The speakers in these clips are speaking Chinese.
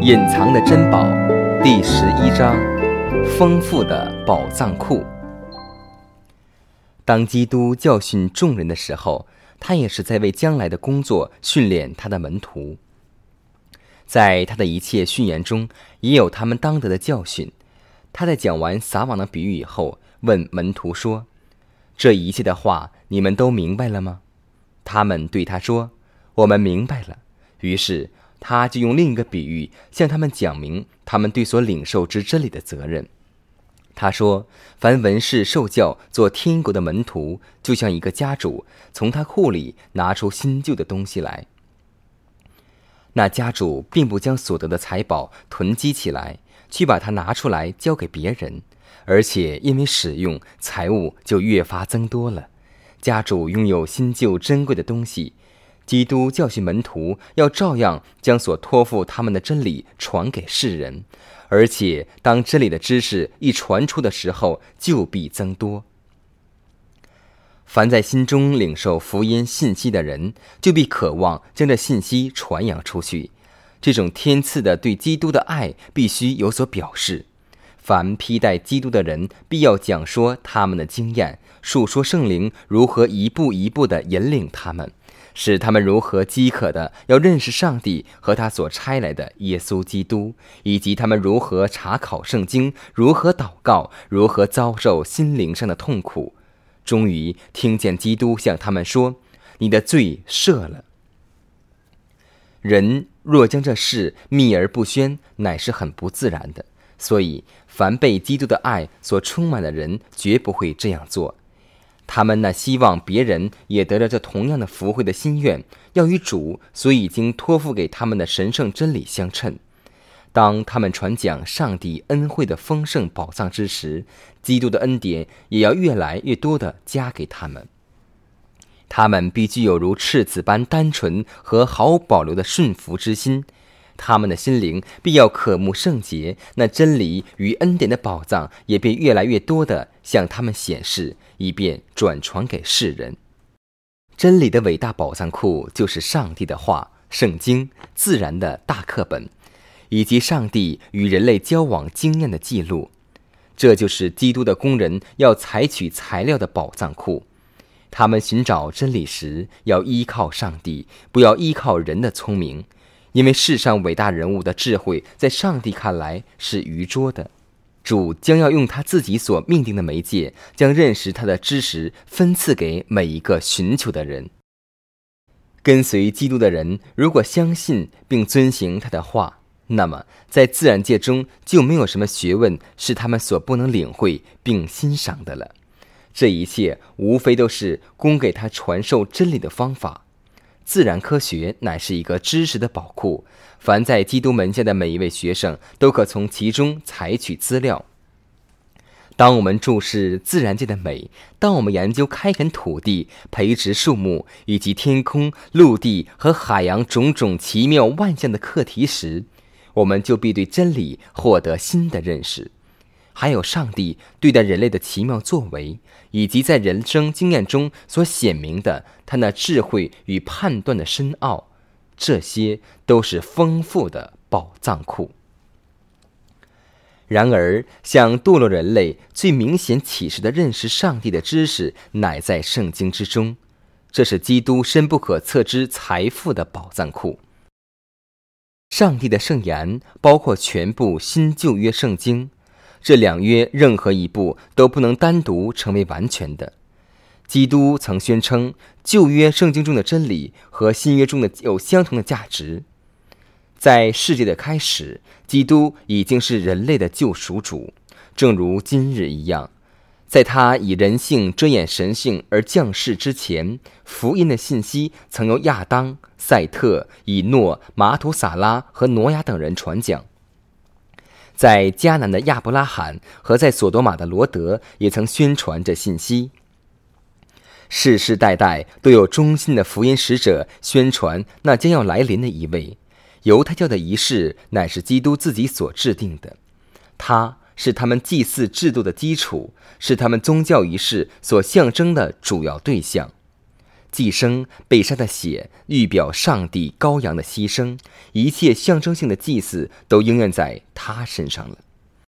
隐藏的珍宝第11章，丰富的宝藏库。当基督教训众人的时候，他也是在为将来的工作训练他的门徒。在他的一切训言中，也有他们当得的教训。他在讲完撒网的比喻以后，问门徒说：“这一切的话，你们都明白了吗？”他们对他说：“我们明白了。”于是他就用另一个比喻向他们讲明他们对所领受之真理的责任。他说：“凡文士受教做天国的门徒，就像一个家主从他库里拿出新旧的东西来。那家主并不将所得的财宝囤积起来，去把它拿出来交给别人，而且因为使用，财物就越发增多了。家主拥有新旧珍贵的东西。基督教训门徒要照样将所托付他们的真理传给世人，而且当真理的知识一传出的时候，就必增多。凡在心中领受福音信息的人，就必渴望将这信息传扬出去。这种天赐的对基督的爱必须有所表示。凡披戴基督的人，必要讲说他们的经验，述说圣灵如何一步一步地引领他们，使他们如何饥渴的要认识上帝和他所差来的耶稣基督，以及他们如何查考圣经，如何祷告，如何遭受心灵上的痛苦，终于听见基督向他们说：“你的罪赦了。”人若将这事秘而不宣，乃是很不自然的。所以凡被基督的爱所充满的人，绝不会这样做。他们那希望别人也得着这同样的福惠的心愿，要与主所已经托付给他们的神圣真理相称。当他们传讲上帝恩惠的丰盛宝藏之时，基督的恩典也要越来越多地加给他们。他们必具有如赤子般单纯和毫无保留的顺服之心，他们的心灵必要渴慕圣洁，那真理与恩典的宝藏也必越来越多地向他们显示，以便转传给世人。真理的伟大宝藏库就是上帝的话、圣经、自然的大课本，以及上帝与人类交往经验的记录。这就是基督的工人要采取材料的宝藏库。他们寻找真理时，要依靠上帝，不要依靠人的聪明，因为世上伟大人物的智慧在上帝看来是愚拙的。主将要用他自己所命定的媒介，将认识他的知识分赐给每一个寻求的人。跟随基督的人，如果相信并遵行他的话，那么在自然界中就没有什么学问是他们所不能领会并欣赏的了。这一切无非都是供给他传授真理的方法。自然科学乃是一个知识的宝库，凡在基督门下的每一位学生都可从其中采取资料。当我们注视自然界的美，当我们研究开垦土地、培植树木，以及天空、陆地和海洋种种奇妙万象的课题时，我们就必对真理获得新的认识。还有上帝对待人类的奇妙作为，以及在人生经验中所显明的他那智慧与判断的深奥，这些都是丰富的宝藏库。然而，向堕落人类最明显启示的认识上帝的知识，乃在圣经之中。这是基督深不可测之财富的宝藏库。上帝的圣言包括全部新旧约圣经。这两约任何一部都不能单独成为完全的。基督曾宣称旧约圣经中的真理和新约中的有相同的价值。在世界的开始，基督已经是人类的救赎主，正如今日一样。在他以人性遮掩神性而降世之前，福音的信息曾由亚当、赛特、以诺、马土撒拉和挪亚等人传讲。在迦南的亚伯拉罕和在索多玛的罗德也曾宣传这信息。世世代代都有忠心的福音使者宣传那将要来临的一位。犹太教的仪式乃是基督自己所制定的，他是他们祭祀制度的基础，是他们宗教仪式所象征的主要对象。 寄生被杀的血预表上帝羔羊的牺牲，一切象征性的祭祀都应验在他身上了。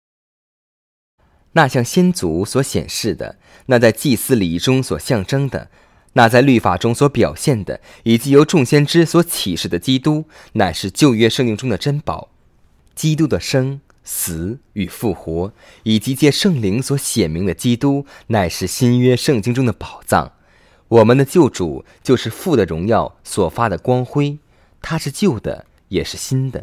那向先祖所显示的，那在祭司礼仪中所象征的，那在律法中所表现的，以及由众先知所启示的基督，乃是旧约圣经中的珍宝。基督的生、死与复活，以及借圣灵所显明的基督，乃是新约圣经中的宝藏。我们的救主就是父的荣耀所发的光辉，他是旧的，也是新的。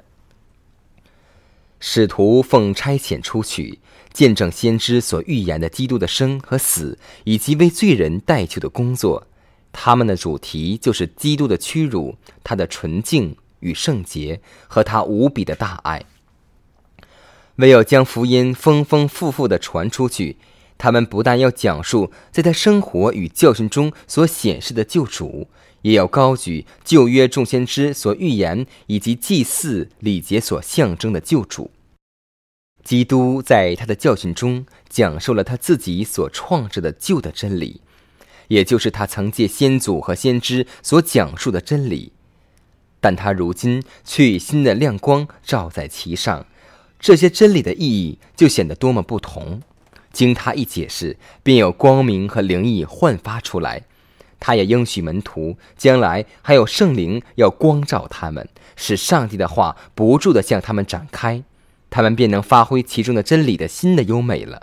使徒奉差遣出去，见证先知所预言的基督的生和死，以及为罪人代求的工作。他们的主题就是基督的屈辱，他的纯净与圣洁，和他无比的大爱。唯有将福音丰丰富富地传出去，他们不但要讲述在他生活与教训中所显示的救主，也要高举旧约众先知所预言以及祭祀礼节所象征的救主。基督在他的教训中讲述了他自己所创制的旧的真理，也就是他曾借先祖和先知所讲述的真理，但他如今却以新的亮光照在其上，这些真理的意义就显得多么不同。经他一解释，便有光明和灵意焕发出来。他也应许门徒，将来还有圣灵要光照他们，使上帝的话不住地向他们展开，他们便能发挥其中的真理的新的优美了。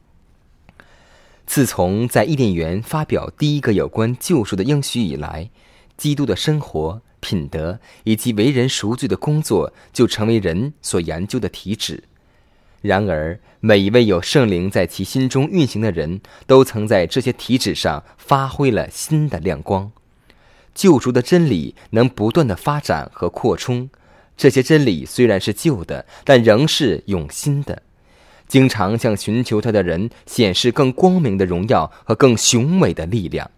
自从在伊甸园发表第一个有关救赎的应许以来，基督的生活、品德以及为人赎罪的工作就成为人所研究的题旨。然而，每一位有圣灵在其心中运行的人，都曾在这些题旨上发挥了新的亮光。救赎的真理能不断的发展和扩充，这些真理虽然是旧的，但仍是永新的，经常向寻求它的人显示更光明的荣耀和更雄伟的力量。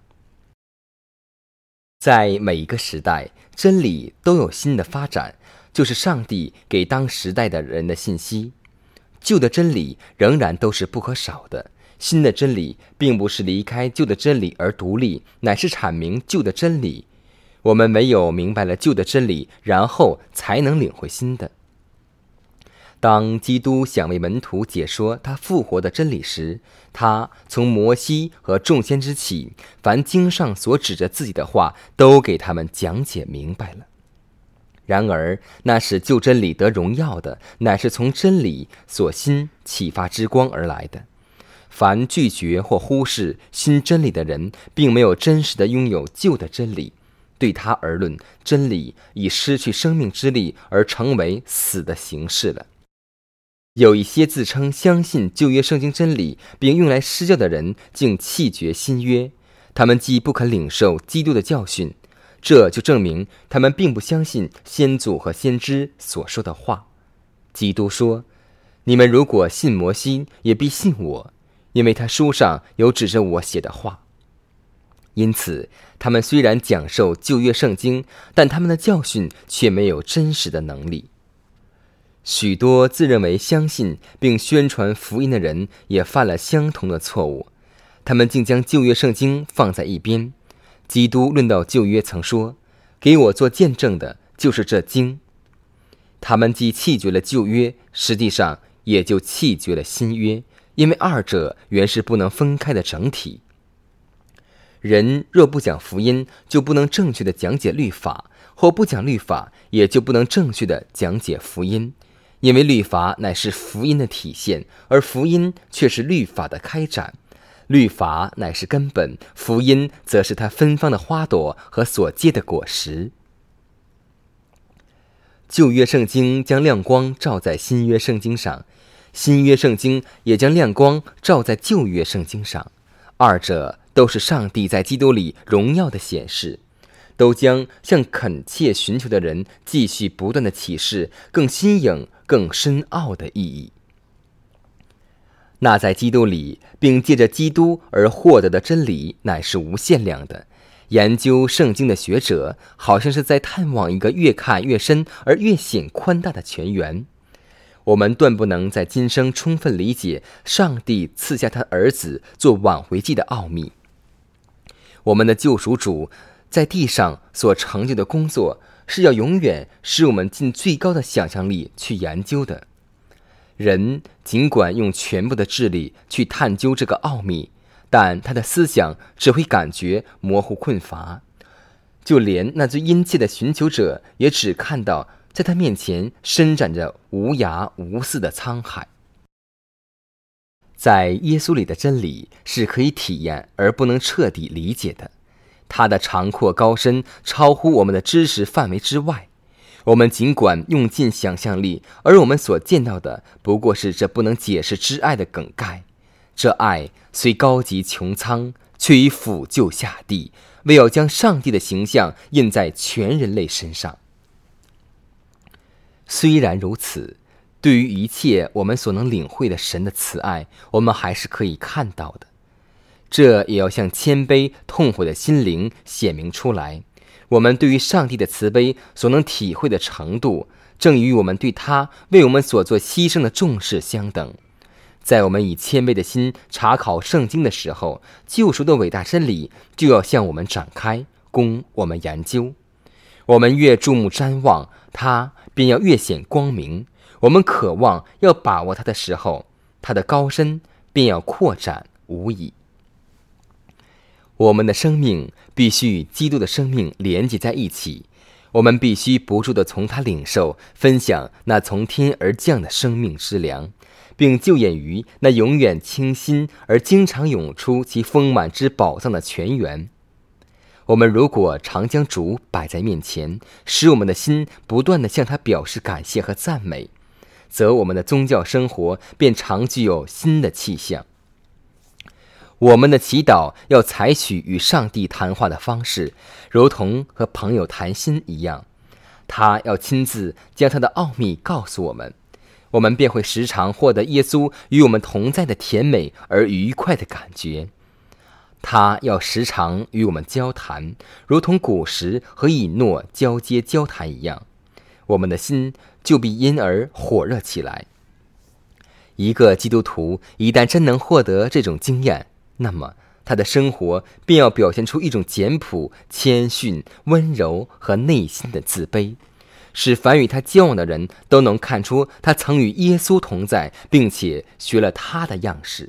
在每一个时代，真理都有新的发展，就是上帝给当时代的人的信息。旧的真理仍然都是不可少的，新的真理并不是离开旧的真理而独立，乃是阐明旧的真理。我们唯有明白了旧的真理，然后才能领会新的。当基督想为门徒解说他复活的真理时，他从摩西和众先知起，凡经上所指着自己的话，都给他们讲解明白了。然而，那使旧真理得荣耀的，乃是从真理所新启发之光而来的。凡拒绝或忽视新真理的人，并没有真实的拥有旧的真理。对他而论，真理已失去生命之力，而成为死的形式了。有一些自称相信旧约圣经真理，并用来施教的人，竟弃绝新约。他们既不肯领受基督的教训，这就证明他们并不相信先祖和先知所说的话。基督说：“你们如果信摩西，也必信我，因为他书上有指着我写的话。”因此，他们虽然讲授旧约圣经，但他们的教训却没有真实的能力。许多自认为相信并宣传福音的人也犯了相同的错误，他们竟将旧约圣经放在一边。基督论到旧约曾说：“给我做见证的就是这经。”他们既弃绝了旧约，实际上也就弃绝了新约，因为二者原是不能分开的整体。人若不讲福音，就不能正确的讲解律法，或不讲律法，也就不能正确的讲解福音。因为律法乃是福音的体现，而福音却是律法的开展。律法乃是根本，福音则是它芬芳的花朵和所结的果实。旧约圣经将亮光照在新约圣经上，新约圣经也将亮光照在旧约圣经上，二者都是上帝在基督里荣耀的显示，都将向恳切寻求的人继续不断的启示更新颖、更深奥的意义。那在基督里并借着基督而获得的真理乃是无限量的。研究圣经的学者好像是在探望一个越看越深而越显宽大的泉源。我们断不能在今生充分理解上帝赐下他儿子做挽回祭的奥秘。我们的救赎主在地上所成就的工作，是要永远使我们尽最高的想象力去研究的。人尽管用全部的智力去探究这个奥秘，但他的思想只会感觉模糊困乏，就连那最殷切的寻求者也只看到在他面前伸展着无涯无私的沧海。在耶稣里的真理是可以体验而不能彻底理解的，它的长阔高深超乎我们的知识范围之外。我们尽管用尽想象力，而我们所见到的不过是这不能解释之爱的梗概。这爱虽高级穹苍，却已俯就下地，为要将上帝的形象印在全人类身上。虽然如此，对于一切我们所能领会的神的慈爱，我们还是可以看到的。这也要向谦卑痛悔的心灵显明出来。我们对于上帝的慈悲所能体会的程度，正与我们对他为我们所做牺牲的重视相等。在我们以谦卑的心查考圣经的时候，救赎的伟大真理就要向我们展开，供我们研究。我们越注目瞻望它，便要越显光明。我们渴望要把握它的时候，它的高深便要扩展无已。我们的生命必须与基督的生命连接在一起，我们必须不住地从他领受分享那从天而降的生命之粮，并就眼于那永远清新而经常涌出其丰满之宝藏的泉源。我们如果常将主摆在面前，使我们的心不断地向他表示感谢和赞美，则我们的宗教生活便常具有新的气象。我们的祈祷要采取与上帝谈话的方式，如同和朋友谈心一样。他要亲自将他的奥秘告诉我们，我们便会时常获得耶稣与我们同在的甜美而愉快的感觉。他要时常与我们交谈，如同古时和以诺交接交谈一样，我们的心就必因而火热起来。一个基督徒一旦真能获得这种经验，那么他的生活便要表现出一种简朴、谦逊、温柔和内心的自卑，使凡与他交往的人都能看出他曾与耶稣同在，并且学了他的样式。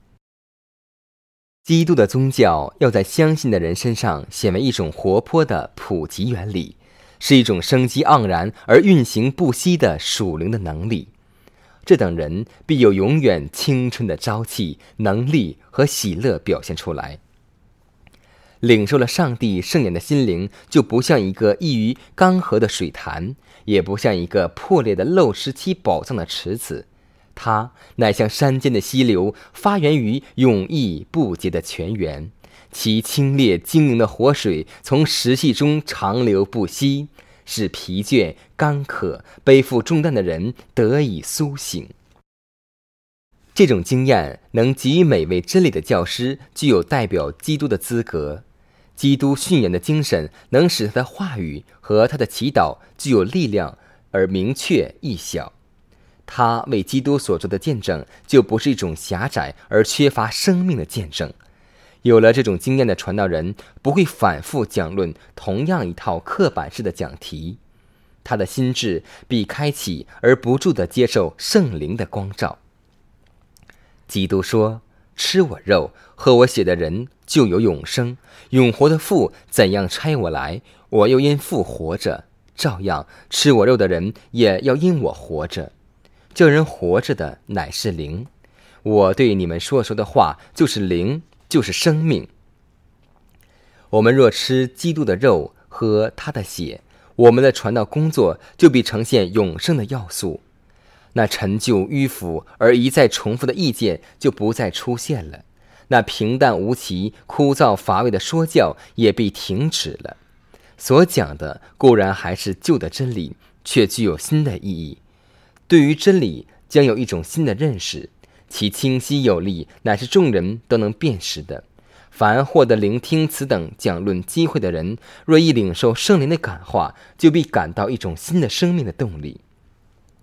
基督的宗教要在相信的人身上显为一种活泼的普及原理，是一种生机盎然而运行不息的属灵的能力。这等人必有永远青春的朝气、能力和喜乐表现出来。领受了上帝圣言的心灵，就不像一个溢于干涸的水潭，也不像一个破裂的漏失期宝藏的池子，它乃像山间的溪流，发源于永逸不竭的泉源，其清冽晶莹的活水从石隙中长流不息，使疲倦、干渴、背负重担的人得以苏醒。这种经验能给予每位真理的教师具有代表基督的资格。基督训言的精神能使他的话语和他的祈祷具有力量而明确易晓。他为基督所做的见证就不是一种狭窄而缺乏生命的见证。有了这种经验的传道人不会反复讲论同样一套刻板式的讲题，他的心智必开启而不住地接受圣灵的光照。基督说，吃我肉喝我血的人就有永生，永活的父怎样差我来，我又因父活着，照样吃我肉的人也要因我活着。这人活着的乃是灵，我对你们说的话就是灵，就是生命。我们若吃基督的肉喝他的血，我们的传道工作就必呈现永生的要素。那陈旧迂腐而一再重复的意见就不再出现了，那平淡无奇、枯燥乏味的说教也必停止了。所讲的固然还是旧的真理，却具有新的意义。对于真理将有一种新的认识，其清晰有力，乃是众人都能辨识的。凡获得聆听此等讲论机会的人，若一领受圣灵的感化，就必感到一种新的生命的动力。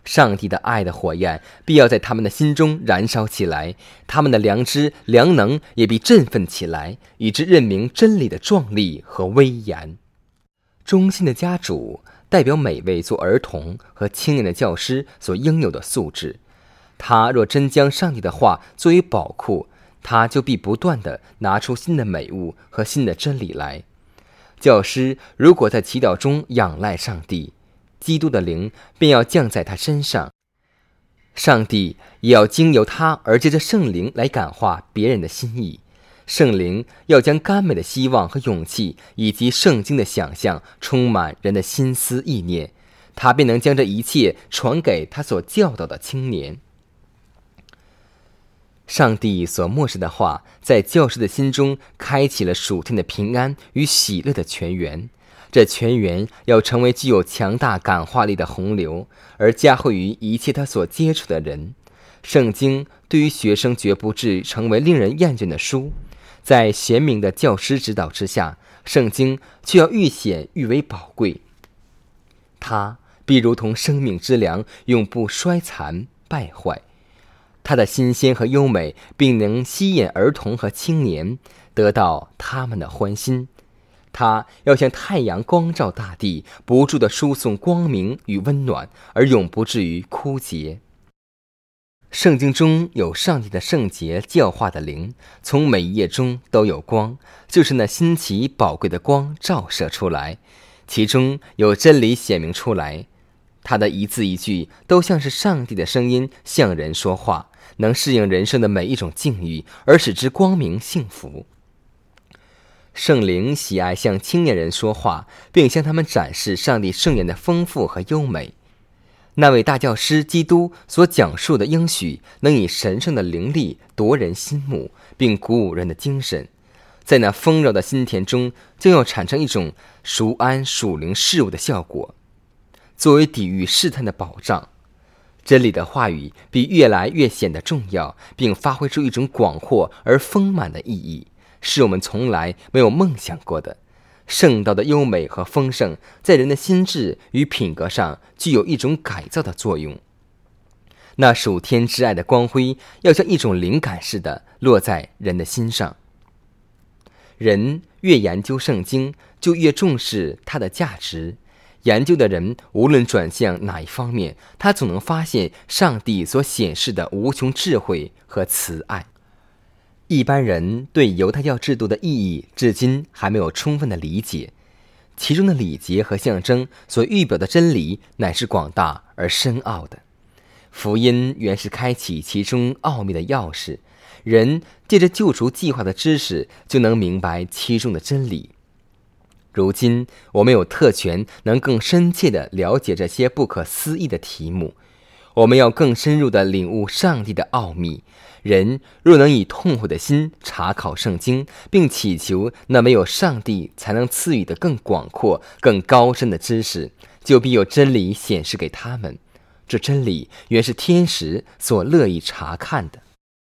上帝的爱的火焰必要在他们的心中燃烧起来，他们的良知良能也必振奋起来，以致认明真理的壮丽和威严。忠心的家主代表每位做儿童和青年的教师所应有的素质。他若真将上帝的话作为宝库，他就必不断地拿出新的美物和新的真理来。教师如果在祈祷中仰赖上帝，基督的灵便要降在他身上，上帝也要经由他而借着圣灵来感化别人的心意。圣灵要将甘美的希望和勇气以及圣经的想象充满人的心思意念，他便能将这一切传给他所教导的青年。上帝所默示的话在教师的心中开启了属天的平安与喜乐的泉源，这泉源要成为具有强大感化力的洪流，而加惠于一切他所接触的人。圣经对于学生绝不至于成为令人厌倦的书，在贤明的教师指导之下，圣经却要愈显愈为宝贵。它必如同生命之粮，永不衰残败坏。它的新鲜和优美，并能吸引儿童和青年，得到他们的欢心。它要像太阳光照大地，不住地输送光明与温暖，而永不至于枯竭。圣经中有上帝的圣洁教化的灵，从每一页中都有光，就是那新奇宝贵的光照射出来，其中有真理显明出来。他的一字一句都像是上帝的声音向人说话，能适应人生的每一种境遇，而使之光明幸福。圣灵喜爱向青年人说话，并向他们展示上帝圣言的丰富和优美。那位大教师基督所讲述的应许，能以神圣的灵力夺人心目，并鼓舞人的精神。在那丰饶的心田中，将要产生一种赎安属灵事物的效果，作为抵御试探的保障。真理的话语必越来越显得重要，并发挥出一种广阔而丰满的意义，是我们从来没有梦想过的。圣道的优美和丰盛，在人的心智与品格上具有一种改造的作用。那属天之爱的光辉，要像一种灵感似的落在人的心上。人越研究圣经，就越重视它的价值。研究的人无论转向哪一方面，他总能发现上帝所显示的无穷智慧和慈爱。一般人对犹太教制度的意义至今还没有充分的理解，其中的礼节和象征所预表的真理乃是广大而深奥的。福音原是开启其中奥秘的钥匙，人借着救赎计划的知识就能明白其中的真理。如今我们有特权能更深切地了解这些不可思议的题目，我们要更深入地领悟上帝的奥秘。人若能以痛悔的心查考圣经，并祈求那没有上帝才能赐予的更广阔更高深的知识，就必有真理显示给他们。这真理原是天使所乐意查看的。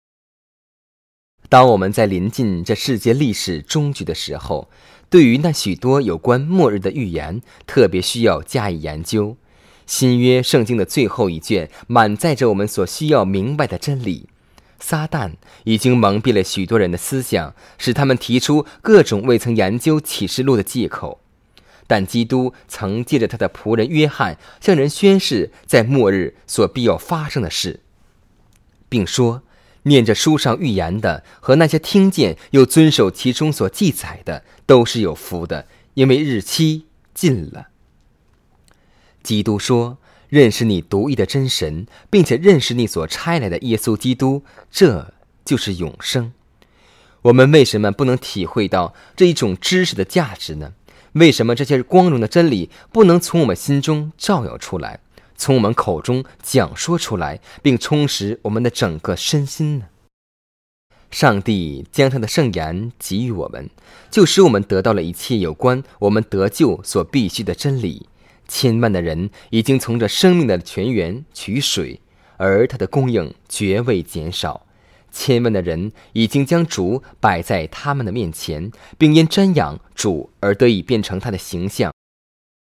当我们在临近这世界历史终局的时候，对于那许多有关末日的预言，特别需要加以研究。新约圣经的最后一卷满载着我们所需要明白的真理。撒旦已经蒙蔽了许多人的思想，使他们提出各种未曾研究启示录的借口。但基督曾借着他的仆人约翰向人宣示在末日所必要发生的事，并说念着书上预言的和那些听见又遵守其中所记载的都是有福的，因为日期近了。基督说，认识你独一的真神，并且认识你所差来的耶稣基督，这就是永生。我们为什么不能体会到这一种知识的价值呢？为什么这些光荣的真理不能从我们心中照耀出来，从我们口中讲说出来，并充实我们的整个身心呢？上帝将他的圣言给予我们，就使我们得到了一切有关我们得救所必须的真理。千万的人已经从这生命的泉源取水，而它的供应绝未减少。千万的人已经将主摆在他们的面前，并因瞻仰主而得以变成他的形象。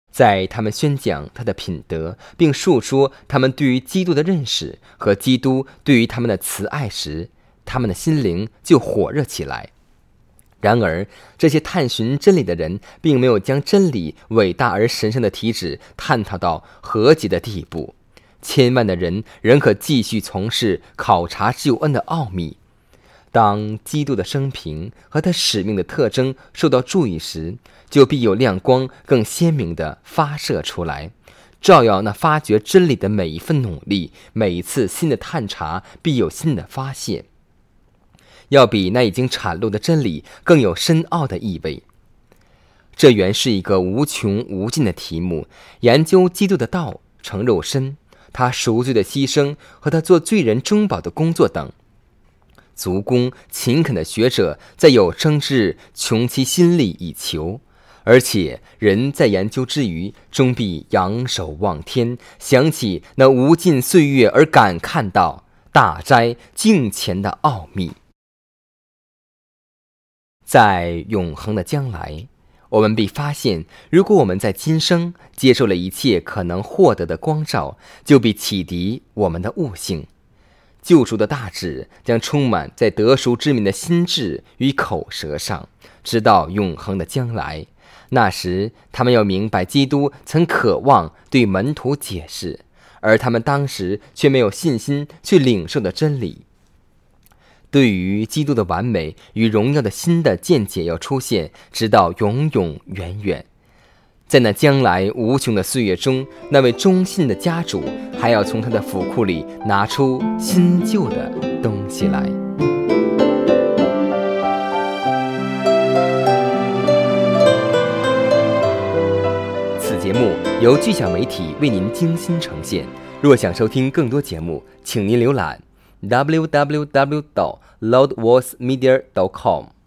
在他们宣讲他的品德，并述说他们对于基督的认识和基督对于他们的慈爱时，他们的心灵就火热起来。然而，这些探寻真理的人并没有将真理伟大而神圣的体旨探讨到和解的地步。千万的人仍可继续从事考察救恩的奥秘。当基督的生平和他使命的特征受到注意时，就必有亮光更鲜明地发射出来，照耀那发掘真理的每一份努力。每一次新的探查必有新的发现，要比那已经阐露的真理更有深奥的意味。这原是一个无穷无尽的题目，研究基督的道成肉身，他赎罪的牺牲和他做罪人中保的工作等。足弓勤恳的学者在有生之日穷其心力以求，而且人在研究之余，终必仰首望天，想起那无尽岁月，而感叹到大斋敬虔的奥秘。在永恒的将来，我们必发现，如果我们在今生接受了一切可能获得的光照，就必启迪我们的悟性。救赎的大旨将充满在得赎之民的心智与口舌上，直到永恒的将来。那时，他们要明白基督曾渴望对门徒解释，而他们当时却没有信心去领受的真理。对于基督的完美与荣耀的新的见解要出现，直到永永远远。在那将来无穷的岁月中，那位忠信的家主还要从他的府库里拿出新旧的东西来。此节目由巨响媒体为您精心呈现。若想收听更多节目，请您浏览www.loudvoicemedia.com。